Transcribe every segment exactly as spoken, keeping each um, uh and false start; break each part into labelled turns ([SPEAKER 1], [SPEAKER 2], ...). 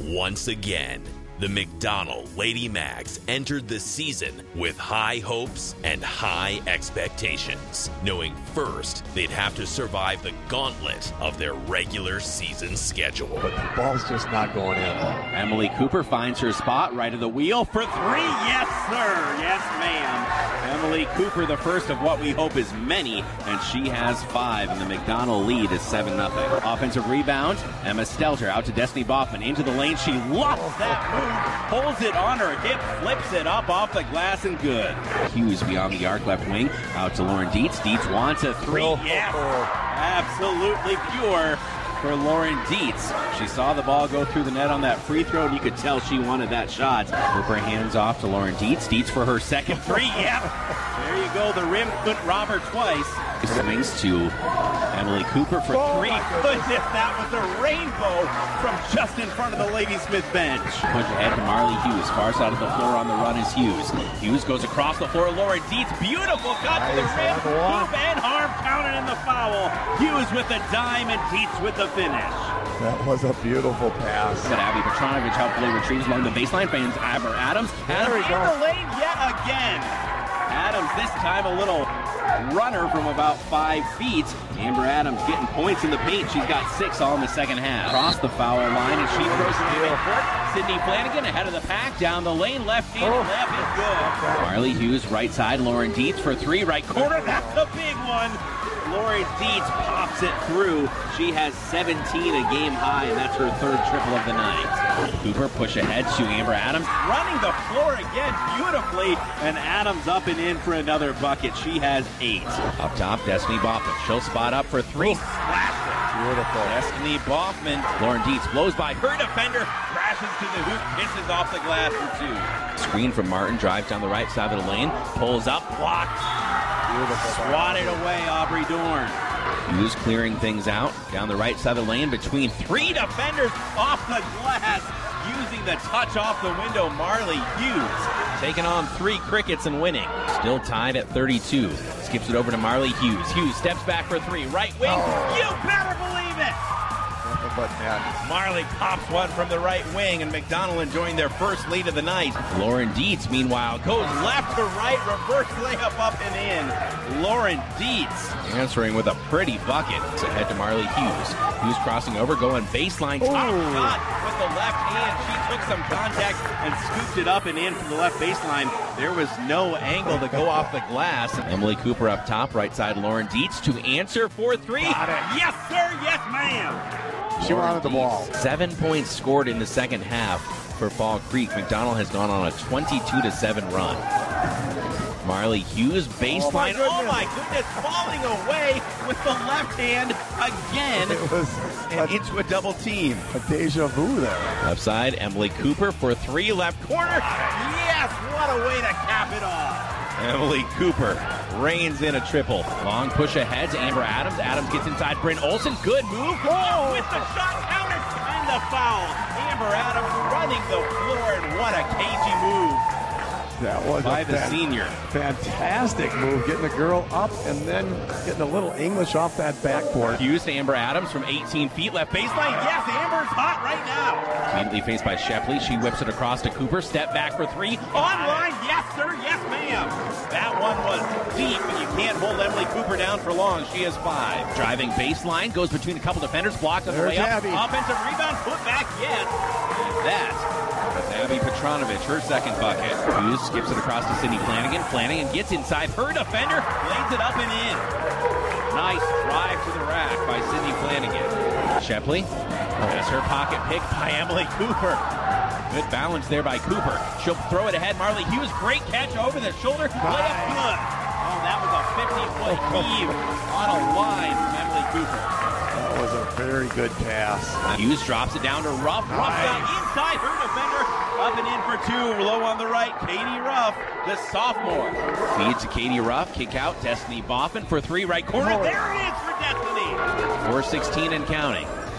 [SPEAKER 1] Once again, the McDonald Lady Mags entered the season with high hopes and high expectations, knowing first they'd have to survive the gauntlet of their regular season schedule.
[SPEAKER 2] But the ball's just not going in.
[SPEAKER 3] Emily Cooper finds her spot right of the wheel for three. Yes, sir. Yes, ma'am. Emily Cooper, the first of what we hope is many, and she has five, and the McDonald lead is seven nothing. Offensive rebound, Emma Stelter out to Destiny Boffman into the lane. She loves that move. Holds it on her hip, flips it up off the glass, and good. Hughes beyond the arc, left wing, out to Lauren Dietz. Dietz wants a three.
[SPEAKER 2] Oh,
[SPEAKER 3] yes,
[SPEAKER 2] oh.
[SPEAKER 3] absolutely pure for Lauren Dietz. She saw the ball go through the net on that free throw, and you could tell she wanted that shot. Cooper hands off to Lauren Dietz. Dietz for her second three. Yep. There you go. The rim couldn't rob her twice. Swings to Emily Cooper for
[SPEAKER 2] Oh,
[SPEAKER 3] three. Goodness, that was a rainbow from just in front of the Lady Smith bench. Push ahead to Marley Hughes. Far side of the floor on the run is Hughes. Hughes goes across the floor. Lauren Dietz, beautiful cut to the rim. Hoop and harm counted in the foul. Hughes with the dime and Dietz with the finish.
[SPEAKER 2] That was a beautiful pass.
[SPEAKER 3] But Abby Petronovich helpfully retrieves along the baseline. Fans Amber Adams. Adams in the lane yet again. Adams this time a little runner from about five feet. Amber Adams getting points in the paint. She's got six all in the second half. Across the foul line, and she throws it to midcourt. Sydney Flanagan ahead of the pack. Down the lane, left hand, oh. left is good. Marley Hughes, right side. Lauren Dietz for three, right corner. That's a big one. Lauren Dietz pops it through. She has seventeen, a game high, and that's her third triple of the night. Cooper push ahead to Amber Adams. Running the floor again beautifully, and Adams up and in for another bucket. She has eight. Up top, Destiny Boffman. She'll spot up for three. Splash it.
[SPEAKER 2] Beautiful.
[SPEAKER 3] Destiny Boffman. Lauren Dietz blows by her defender. Crashes to the hoop. Kisses off the glass for two. Screen from Martin. Drives down the right side of the lane. Pulls up. Blocked.
[SPEAKER 2] Beautiful.
[SPEAKER 3] Swatted away, Aubrey Dorn. Hughes clearing things out. Down the right side of the lane between three defenders off the glass. Using the touch off the window, Marley Hughes. Taking on three Crickets and winning. Still tied at thirty-two. Skips it over to Marley Hughes. Hughes steps back for three. Right wing. Oh. You better believe it.
[SPEAKER 2] But man.
[SPEAKER 3] Marley pops one from the right wing, and McDonald enjoying their first lead of the night. Lauren Dietz, meanwhile, goes left to right, reverse layup up and in. Lauren Dietz answering with a pretty bucket. It's ahead to Marley Hughes. Hughes crossing over, going baseline, top
[SPEAKER 2] Ooh.
[SPEAKER 3] shot with the left hand. She took some contact and scooped it up and in from the left baseline. There was no angle to go off the glass. Emily Cooper up top, right side Lauren Dietz to answer for three. Yes, sir, yes, ma'am.
[SPEAKER 2] She wanted the ball.
[SPEAKER 3] Seven points scored in the second half for Fall Creek. McDonald has gone on a twenty-two to seven run. Marley Hughes, baseline. Oh, my goodness, falling away with the left hand again.
[SPEAKER 2] It was
[SPEAKER 3] and
[SPEAKER 2] a,
[SPEAKER 3] into a double team.
[SPEAKER 2] A deja vu there.
[SPEAKER 3] Left side, Emily Cooper for three, left corner. Yes, what a way to cap it off. Emily Cooper reigns in a triple. Long push ahead to Amber Adams. Adams gets inside Bryn Olsen. Good move. Oh, with the shot counter and the foul. Amber Adams running the floor, and what a cagey move.
[SPEAKER 2] That was
[SPEAKER 3] by
[SPEAKER 2] a
[SPEAKER 3] the
[SPEAKER 2] fan-
[SPEAKER 3] senior.
[SPEAKER 2] Fantastic move, getting the girl up and then getting a little English off that backboard.
[SPEAKER 3] Hughes to Amber Adams from eighteen feet, left baseline. Yes, Amber's hot right now. Immediately faced by Shepley. She whips it across to Cooper. Step back for three. Online. Yes, sir. Yes, ma'am. That one was deep, but you can't hold Emily Cooper down for long. She has five. Driving baseline. Goes between a couple defenders. Blocked on the way up. Offensive rebound. Put back. Yes. That was Abby Petronovich. Her second bucket. Hughes skips it across to Sydney Flanagan. Flanagan gets inside her defender. Lays it up and in. Nice drive to the rack by Sydney Flanagan. Shepley has her pocket picked by Emily Cooper. Good balance there by Cooper. She'll throw it ahead. Marley Hughes, great catch over the shoulder. Layup good. Oh, that was a fifty-foot heave on a line from Emily Cooper.
[SPEAKER 2] That was a very good pass.
[SPEAKER 3] Hughes drops it down to Ruff. Ruff got inside her defender. Up and in for two. Low on the right. Katie Ruff, the sophomore. Feed to Katie Ruff. Kick out. Destiny Boffman for three. Right corner. There it is for Destiny. four sixteen and counting.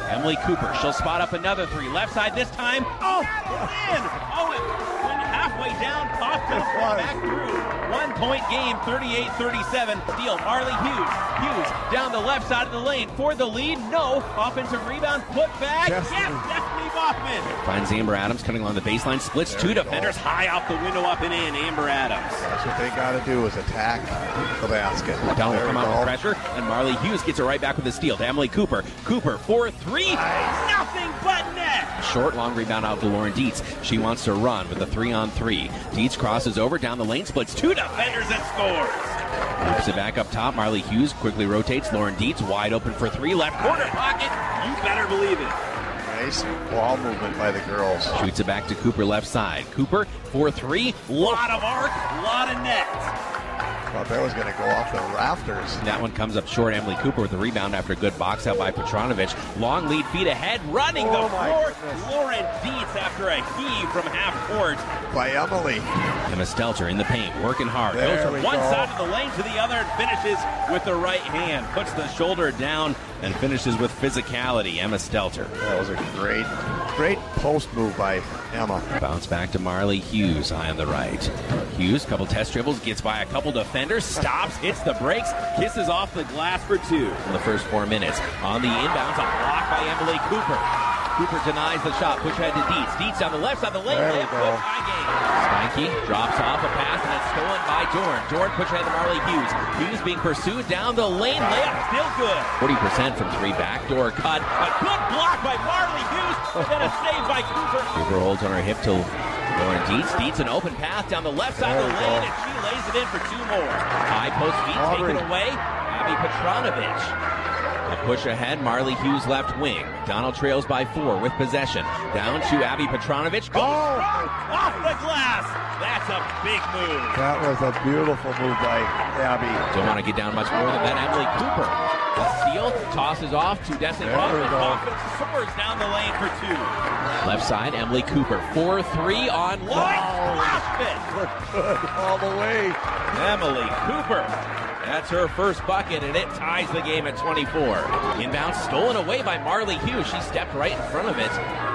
[SPEAKER 3] Emily Cooper, she'll spot up another three. Left side this time. Oh, it's in! Oh, it went halfway down, popped up, back through. One-point game, thirty-eight thirty-seven. Steal, Marley Hughes. Hughes down the left side of the lane for the lead. No. Offensive rebound, put back. Yes, Destiny Baughman. Finds Amber Adams coming along the baseline. Splits there two defenders. Go. High off the window, up and in. Amber Adams.
[SPEAKER 2] That's what they got to do is attack the basket.
[SPEAKER 3] Donald will come out with pressure, and Marley Hughes gets it right back with a steal to Emily Cooper. Cooper for three. Nice. Nothing but net. Short, long rebound out to Lauren Dietz. She wants to run with a three-on-three. Dietz crosses over down the lane, splits two defenders and scores. Loops it back up top. Marley Hughes quickly rotates. Lauren Dietz wide open for three. Left corner pocket. You better believe it.
[SPEAKER 2] Nice ball movement by the girls.
[SPEAKER 3] Shoots it back to Cooper left side. Cooper for three. Lot of arc, lot of net.
[SPEAKER 2] Thought that was going to go off the rafters.
[SPEAKER 3] That one comes up short. Emily Cooper with the rebound after a good box out by Petranovic. Long lead feet ahead, running
[SPEAKER 2] oh
[SPEAKER 3] the floor. Lauren Dietz after a heave from half court.
[SPEAKER 2] By Emily.
[SPEAKER 3] Emma Stelter in the paint, working hard.
[SPEAKER 2] There
[SPEAKER 3] Goes from one
[SPEAKER 2] go.
[SPEAKER 3] side of the lane to the other and finishes with the right hand. Puts the shoulder down and finishes with physicality. Emma Stelter.
[SPEAKER 2] That was a great, great post move by Emma.
[SPEAKER 3] Bounce back to Marley Hughes, high on the right. Hughes, couple test dribbles, gets by a couple defenders, stops, hits the brakes, kisses off the glass for two in the first four minutes. On the inbounds, a block by Emily Cooper. Cooper denies the shot, push ahead to Dietz. Dietz on the left side of the lane, layup good, high game. Spanky drops off a pass and it's stolen by Dorn. Dorn push ahead to Marley Hughes. Hughes being pursued down the lane, layup still good. forty percent from three, backdoor cut. A good block by Marley Hughes, and a save by Cooper. Cooper holds on her hip to Lauren Dietz. Dietz an open path down the left side there of the lane, go. And she lays it in for two more. High post feet taken away. Abby Petranovic. A push ahead, Marley Hughes left wing. Donald trails by four with possession. Down to Abby Petranovic. Goes oh. off the glass. That's a big move.
[SPEAKER 2] That was a beautiful move by Abby.
[SPEAKER 3] Don't want to get down much more than that. Emily Cooper. A steal, tosses off to Destiny Baughman. Baughman soars down the lane for two. Left side, Emily Cooper. four three on line. Splash it.
[SPEAKER 2] Good all the way.
[SPEAKER 3] Emily Cooper. That's her first bucket, and it ties the game at twenty-four. Inbound stolen away by Marley Hughes. She stepped right in front of it.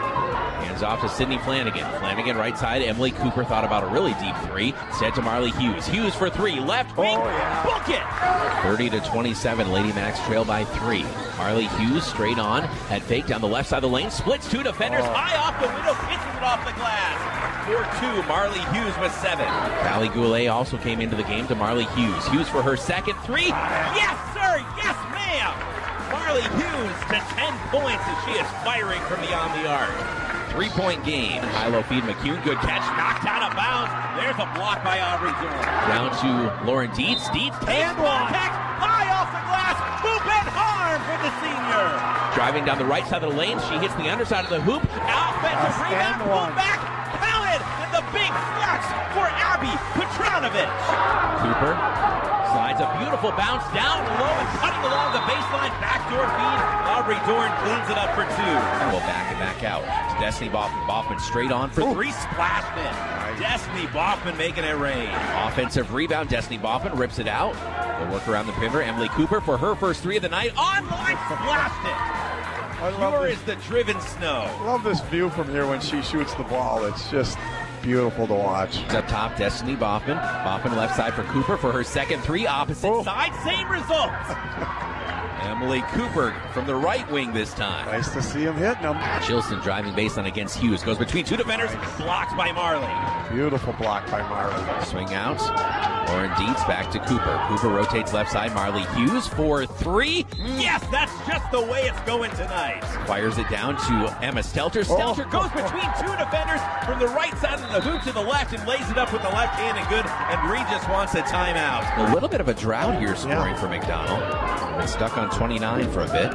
[SPEAKER 3] Hands off to Sydney Flanagan. Flanagan right side. Emily Cooper thought about a really deep three. Instead to Marley Hughes. Hughes for three. Left wing.
[SPEAKER 2] Oh, yeah.
[SPEAKER 3] Book it. thirty to twenty-seven. Lady Max trail by three. Marley Hughes straight on. Head fake down the left side of the lane. Splits two defenders.
[SPEAKER 2] Oh.
[SPEAKER 3] High off the window. Kisses it off the glass. four two. Marley Hughes with seven. Valley Goulet also came into the game to Marley Hughes. Hughes for her second three. Yes, sir. Yes, ma'am. Marley Hughes to ten points as she is firing from beyond the arc. Three-point game. High-low feed McCune. Good catch. Knocked out of bounds. There's a block by Aubrey Dorn. Down to Lauren Dietz. Dietz takes contact. High off the glass. Hoop and harm for the senior. Driving down the right side of the lane. She hits the underside of the hoop. Offensive rebound. Pull back. Counted. And the big flex for Abby Petranovic. Cooper slides a beautiful bounce down low and cutting along the baseline. Backdoor feed. Aubrey Dorn cleans it up for two. And we'll back it back out. Destiny Baughman. Baughman straight on for Ooh. three. Splash in. Destiny Baughman making it rain. Offensive rebound. Destiny Baughman rips it out. They'll work around the perimeter. Emily Cooper for her first three of the night. Online splashed it.
[SPEAKER 2] I love
[SPEAKER 3] Pure
[SPEAKER 2] this.
[SPEAKER 3] is the driven snow.
[SPEAKER 2] I love this view from here when she shoots the ball. It's just beautiful to watch.
[SPEAKER 3] Up top, Destiny Baughman. Baughman left side for Cooper for her second three. Opposite oh. side, same result. Emily Cooper from the right wing this time.
[SPEAKER 2] Nice to see him hitting them.
[SPEAKER 3] Chilson driving baseline against Hughes. Goes between two defenders. Blocked by Marley.
[SPEAKER 2] Beautiful block by Marley.
[SPEAKER 3] Swing out. Lauren Dietz back to Cooper. Cooper rotates left side. Marley Hughes for three. Yes, that's just the way it's going tonight. Fires it down to Emma Stelter. Stelter oh. goes between two defenders from the right side of the hoop to the left and lays it up with the left hand and good. And Regis wants a timeout. A little bit of a drought here scoring yeah. for McDonald. Been stuck on twenty-nine for a bit.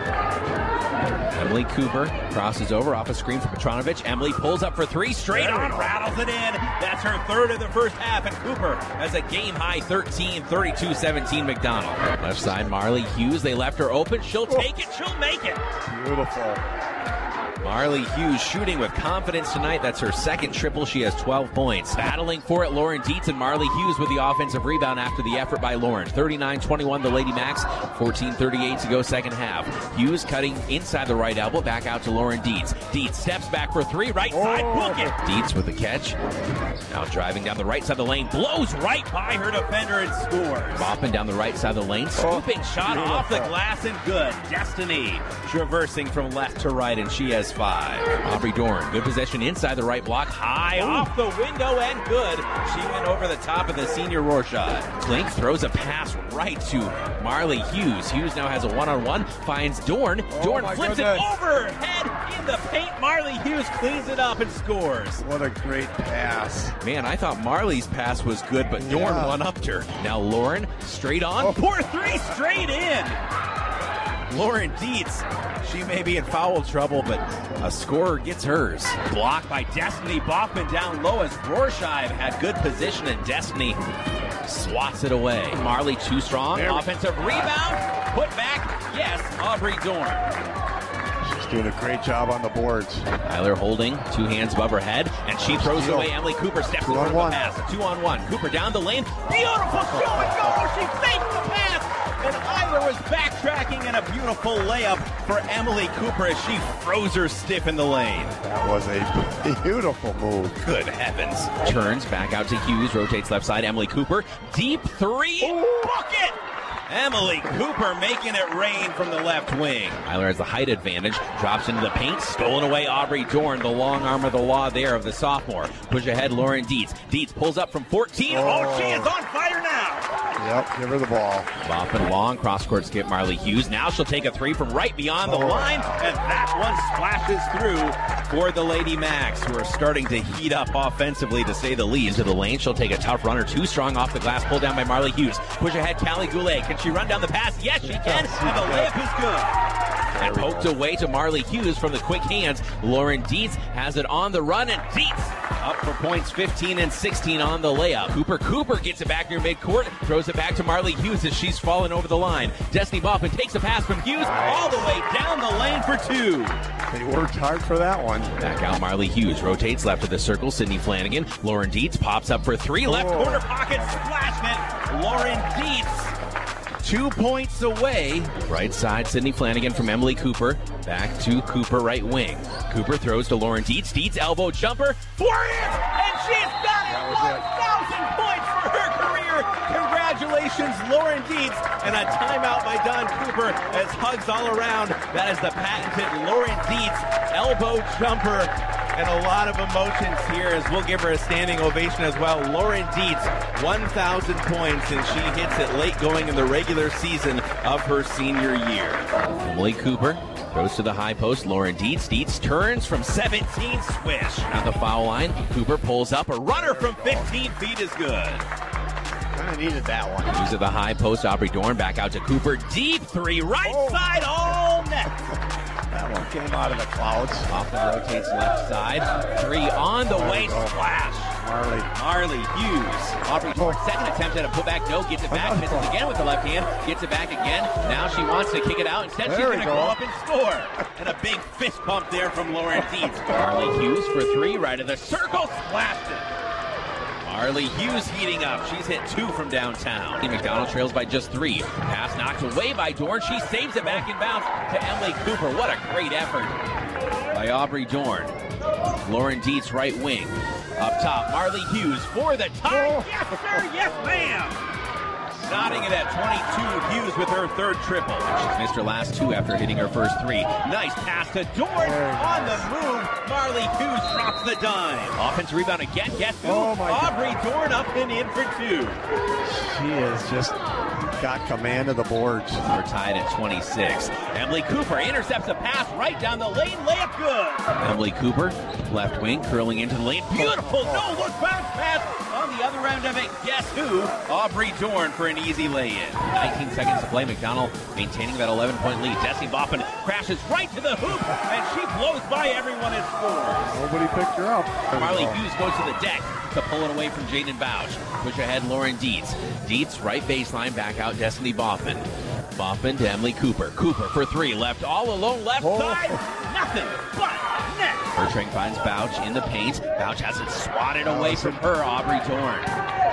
[SPEAKER 3] Emily Cooper crosses over off a screen from Petranovic. Emily pulls up for three, straight on, rattles it in. That's her third of the first half, and Cooper has a game-high thirteen, thirty-two seventeen McDonald. Left side, Marley Hughes. They left her open. She'll take it. She'll make it.
[SPEAKER 2] Beautiful.
[SPEAKER 3] Marley Hughes shooting with confidence tonight. That's her second triple. She has twelve points. Battling for it, Lauren Dietz, and Marley Hughes with the offensive rebound after the effort by Lauren. thirty-nine twenty-one, the Lady Max. fourteen thirty-eight to go second half. Hughes cutting inside the right elbow. Back out to Lauren Dietz. Dietz steps back for three. Right side, book it. Dietz with the catch. Now driving down the right side of the lane. Blows right by her defender and scores. Bopping down the right side of the lane. Scooping oh, shot beautiful. Off the glass and good. Destiny traversing from left to right, and she has five. Aubrey Dorn, good possession inside the right block. High Ooh. Off the window and good. She went over the top of the senior Rorschach. Klink throws a pass right to Marley Hughes. Hughes now has a one-on-one. Finds Dorn. Oh Dorn flips goodness. It overhead in the paint. Marley Hughes cleans it up and scores.
[SPEAKER 2] What a great pass.
[SPEAKER 3] Man, I thought Marley's pass was good, but Dorn yeah. one-upped her. Now Lauren, straight on. Oh. Pour three straight in. Lauren Dietz, she may be in foul trouble, but a scorer gets hers. Blocked by Destiny Boffman down low as Rorschach had good position, and Destiny swats it away. Marley too strong. There Offensive rebound. Put back. Yes, Aubrey Dorn.
[SPEAKER 2] She's doing a great job on the boards.
[SPEAKER 3] Tyler holding two hands above her head, and she throws it away. Emily Cooper steps in front of the pass. Two on one. Cooper down the lane. Beautiful show and go. She faked the pass. And Eiler was backtracking, and a beautiful layup for Emily Cooper as she froze her stiff in the lane.
[SPEAKER 2] That was a beautiful move.
[SPEAKER 3] Good heavens. Turns back out to Hughes, rotates left side. Emily Cooper, deep three, Ooh. Bucket! Emily Cooper making it rain from the left wing. Eiler has the height advantage, drops into the paint, stolen away Aubrey Dorn, the long arm of the law there of the sophomore. Push ahead Lauren Dietz. Dietz pulls up from fourteen. Oh, oh she is on fire now.
[SPEAKER 2] Yep, give her the ball.
[SPEAKER 3] Boffin long, cross-court skip Marley Hughes. Now she'll take a three from right beyond the oh. line, and that one splashes through for the Lady Max, who are starting to heat up offensively, to say the least. To the lane, she'll take a tough runner, too strong off the glass, pulled down by Marley Hughes. Push ahead, Callie Goulet. Can she run down the pass? Yes, she can, and the layup is good. And poked away to Marley Hughes from the quick hands. Lauren Dietz has it on the run, and Dietz up for points fifteen and sixteen on the layup. Cooper Cooper gets it back near midcourt, throws it back to Marley Hughes as she's fallen over the line. Destiny Boffin takes a pass from Hughes all the way down the lane for two.
[SPEAKER 2] They worked hard for that one.
[SPEAKER 3] Back out Marley Hughes, rotates left of the circle. Sydney Flanagan. Lauren Dietz pops up for three. Left oh. corner pocket, splash net. Lauren Dietz, two points away. Right side, Sydney Flanagan from Emily Cooper. Back to Cooper, right wing. Cooper throws to Lauren Dietz. Dietz elbow jumper. Four in, and she's got it. one thousand points for her career. Congratulations, Lauren Dietz. And a timeout by Don Cooper as hugs all around. That is the patented Lauren Dietz elbow jumper. And a lot of emotions here as we'll give her a standing ovation as well. Lauren Dietz, one thousand points, and she hits it late going in the regular season of her senior year. Emily Cooper goes to the high post. Lauren Dietz. Dietz turns from seventeen, swish. At the foul line, Cooper pulls up. A runner from fifteen feet is good.
[SPEAKER 2] Kind of needed that one.
[SPEAKER 3] Use of the high post. Aubrey Dorn back out to Cooper. Deep three, right oh. side, all net.
[SPEAKER 2] That one came out of the clouds.
[SPEAKER 3] Boffin rotates left side. Three on the way, splash.
[SPEAKER 2] Marley.
[SPEAKER 3] Marley Hughes. Aubrey Dorn, second attempt at a putback. No, gets it back. Misses again with the left hand. Gets it back again. Now she wants to kick it out. Instead, there she's going to go. go up and score. And a big fist pump there from Lauren Dietz. Marley Hughes for three. Right of the circle. Splashed it. Marley Hughes heating up. She's hit two from downtown. McDonald trails by just three. Pass knocked away by Dorn. She saves it back in bounds to Emily Cooper. What a great effort by Aubrey Dorn. Lauren Dietz, right wing. Up top, Marley Hughes for the tie. Oh. Yes, sir. Yes, ma'am. Nodding it at twenty-two. Hughes with her third triple. She's missed her last two after hitting her first three. Nice pass to Dorn on the move. Marley Hughes drops the dime. Offensive rebound again. Guess who?
[SPEAKER 2] Oh my
[SPEAKER 3] Aubrey
[SPEAKER 2] God.
[SPEAKER 3] Dorn up and in for two.
[SPEAKER 2] She has just got command of the boards.
[SPEAKER 3] We're tied at twenty-six. Emily Cooper intercepts a pass right down the lane. Layup good. Emily Cooper, left wing, curling into the lane. Beautiful no-look bounce pass on the other end of it. Guess who? Aubrey Dorn for an easy lay-in. nineteen seconds to play. McDonald maintaining that eleven-point lead. Destiny Boffin crashes right to the hoop, and she blows by everyone and scores.
[SPEAKER 2] Nobody picked her up.
[SPEAKER 3] Marley Hughes goes to the deck to pull it away from Jaden Bouch. Push ahead, Lauren Dietz. Dietz, right baseline, back out Destiny Boffin. Boffin to Emily Cooper. Cooper for three, left all alone, left
[SPEAKER 2] oh.
[SPEAKER 3] side. Nothing but net. Bertrand finds Bouch in the paint. Bouch has it swatted away from her, Aubrey Dorn.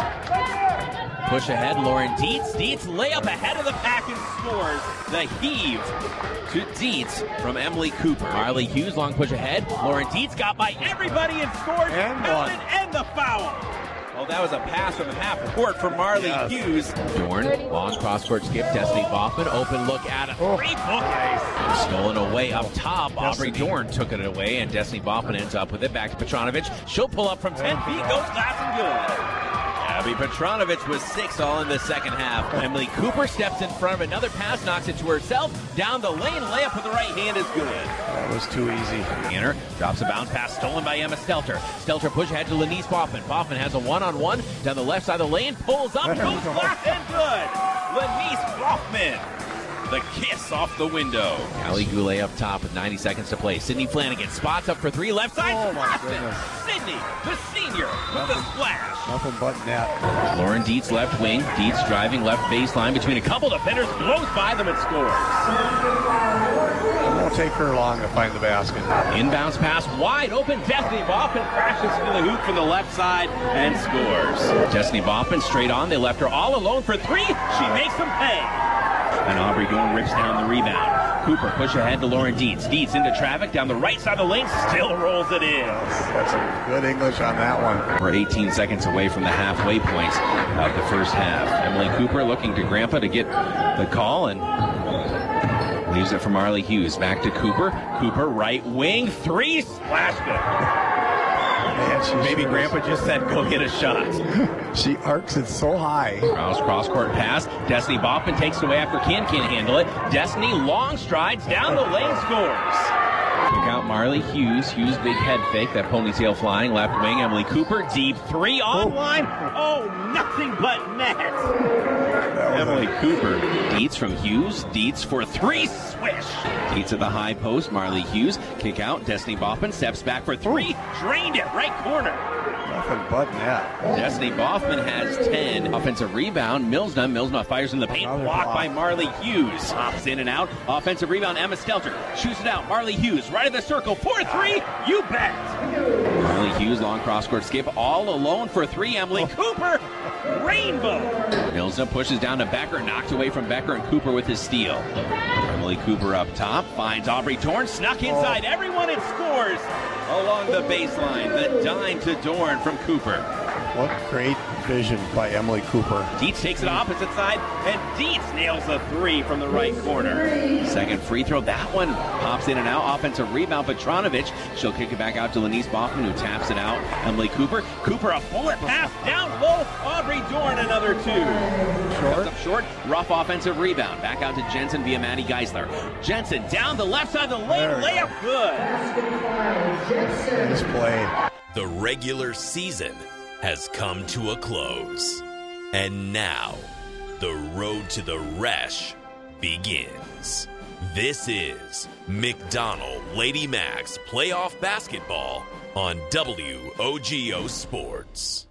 [SPEAKER 3] Push ahead, Lauren Dietz. Dietz layup ahead of the pack and scores. The heave to Dietz from Emily Cooper. Marley Hughes, long push ahead. Lauren Dietz got by everybody and scored.
[SPEAKER 2] And
[SPEAKER 3] one.
[SPEAKER 2] one.
[SPEAKER 3] And the foul. Oh, that was a pass from half court for Marley yes. Hughes. Dorn, long cross-court skip. Destiny Boffman, open look at a
[SPEAKER 2] oh.
[SPEAKER 3] three book. Stolen away up top. Destiny. Aubrey Dorn took it away, and Destiny Boffman ends up with it. Back to Petranovic. She'll pull up from ten feet. Goes glass and good. Abby Petranovic was six all in the second half. Emily Cooper steps in front of another pass, knocks it to herself. Down the lane, layup with the right hand is good.
[SPEAKER 2] That was too easy.
[SPEAKER 3] Tanner drops a bounce pass stolen by Emma Stelter. Stelter push ahead to Lenise Boffman. Boffman has a one-on-one down the left side of the lane, pulls up, goes glass and good. Lenise Boffman. The kiss off the window. Callie Goulet up top with ninety seconds to play. Sydney Flanagan spots up for three, left side.
[SPEAKER 2] Oh my goodness.
[SPEAKER 3] Sydney, the senior, with the splash.
[SPEAKER 2] Nothing but net.
[SPEAKER 3] Lauren Dietz left wing. Dietz driving left baseline between a couple defenders, blows by them and scores.
[SPEAKER 2] It won't take her long to find the basket.
[SPEAKER 3] Inbounds pass wide open. Destiny Boffman crashes through the hoop from the left side and scores. Destiny Boffman straight on. They left her all alone for three. She makes them pay. And Aubrey Dorn rips down the rebound. Cooper push ahead to Lauren Dietz. Dietz into traffic down the right side of the lane, still rolls it in.
[SPEAKER 2] That's some good English on that one.
[SPEAKER 3] We're eighteen seconds away from the halfway point of the first half. Emily Cooper looking to Grandpa to get the call and leaves it for Marley Hughes. Back to Cooper. Cooper right wing, three, splash good. Man, Maybe sure Grandpa is. just said, go get a shot.
[SPEAKER 2] She arcs it so high.
[SPEAKER 3] Rouse cross-court pass. Destiny Boffman takes it away after Ken can't handle it. Destiny long strides down the lane, scores. Kick out Marley Hughes. Hughes big head fake. That ponytail flying. Left wing, Emily Cooper. Deep three online. Oh, nothing but net. Emily a... Cooper. Dietz from Hughes. Dietz for three. Swish. Dietz at the high post. Marley Hughes. Kick out. Destiny Boffman steps back for three. Drained it. Right corner.
[SPEAKER 2] Nothing but net.
[SPEAKER 3] Destiny Boffman has ten. Offensive rebound. Millsna. Millsna fires in the paint. Another blocked block. by Marley Hughes. Hops in and out. Offensive rebound. Emma Stelter shoots it out. Marley Hughes right of the circle. four three. You bet. Marley Hughes long cross-court skip. All alone for three. Emily Cooper. Rainbow. Millsna pushes down to Becker. Knocked away from Becker and Cooper with his steal. Emily Cooper up top. Finds Aubrey Dorn. Snuck inside oh. everyone and scores. Along the baseline, the dime to Dorn from Cooper.
[SPEAKER 2] What great vision by Emily Cooper.
[SPEAKER 3] Dietz takes it opposite side, and Dietz nails a three from the right corner. Second free throw, that one pops in and out. Offensive rebound, Petranovic. She'll kick it back out to Lenise Boffman, who taps it out. Emily Cooper. Cooper, a bullet pass down low. Aubrey Dorn, another two. Short. Comes up short. Rough offensive rebound. Back out to Jensen via Maddie Geisler. Jensen down the left side of the lane. Layup good.
[SPEAKER 2] Nice play.
[SPEAKER 1] The regular season has come to a close. And now, the road to the Resch begins. This is McDonald Lady Max Playoff Basketball on W O G O Sports.